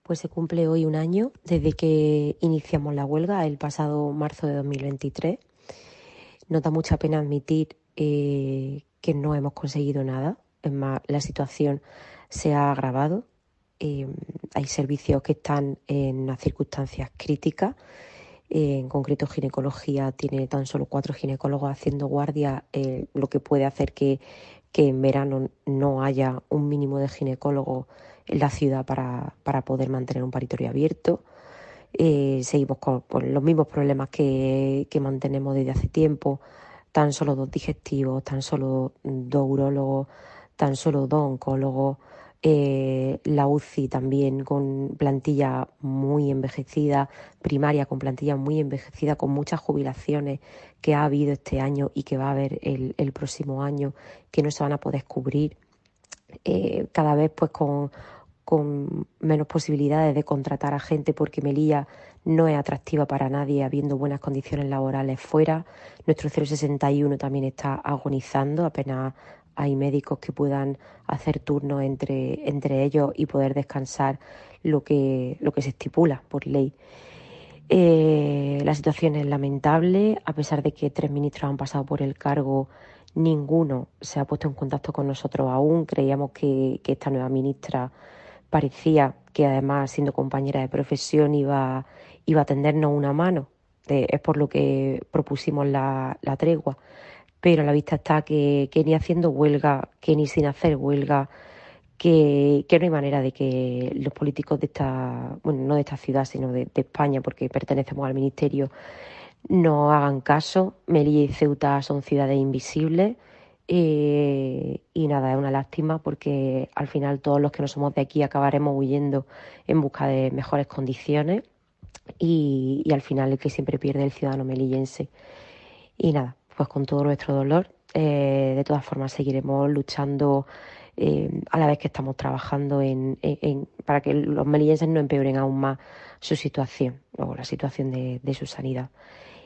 Pues se cumple hoy un año desde que iniciamos la huelga el pasado marzo de 2023. Nos da mucha pena admitir que no hemos conseguido nada. Es más, la situación se ha agravado. Hay servicios que están en unas circunstancias críticas. En concreto, ginecología tiene tan solo 4 ginecólogos haciendo guardia, lo que puede hacer que en verano no haya un mínimo de ginecólogos en la ciudad para poder mantener un paritorio abierto. Seguimos con los mismos problemas que mantenemos desde hace tiempo, tan solo 2 digestivos, tan solo 2 urólogos, tan solo 2 oncólogos, la UCI también con plantilla muy envejecida, primaria con plantilla muy envejecida, con muchas jubilaciones que ha habido este año y que va a haber el próximo año, que no se van a poder cubrir, cada vez pues con menos posibilidades de contratar a gente porque Melilla no es atractiva para nadie habiendo buenas condiciones laborales fuera. Nuestro 061 también está agonizando, apenas hay médicos que puedan hacer turnos entre ellos y poder descansar lo que se estipula por ley. La situación es lamentable, a pesar de que 3 ministros han pasado por el cargo, ninguno se ha puesto en contacto con nosotros aún. Creíamos que esta nueva ministra parecía que, además, siendo compañera de profesión, iba a tendernos una mano. Es por lo que propusimos la tregua. Pero a la vista está que ni haciendo huelga, que ni sin hacer huelga, que no hay manera de que los políticos de esta, bueno, no de esta ciudad, sino de España, porque pertenecemos al ministerio, no hagan caso. Melilla y Ceuta son ciudades invisibles. Y nada, es una lástima porque al final todos los que no somos de aquí acabaremos huyendo en busca de mejores condiciones y al final el que siempre pierde es el ciudadano melillense. Y nada, pues con todo nuestro dolor, de todas formas seguiremos luchando, a la vez que estamos trabajando para que los melillenses no empeoren aún más su situación o la situación de su sanidad.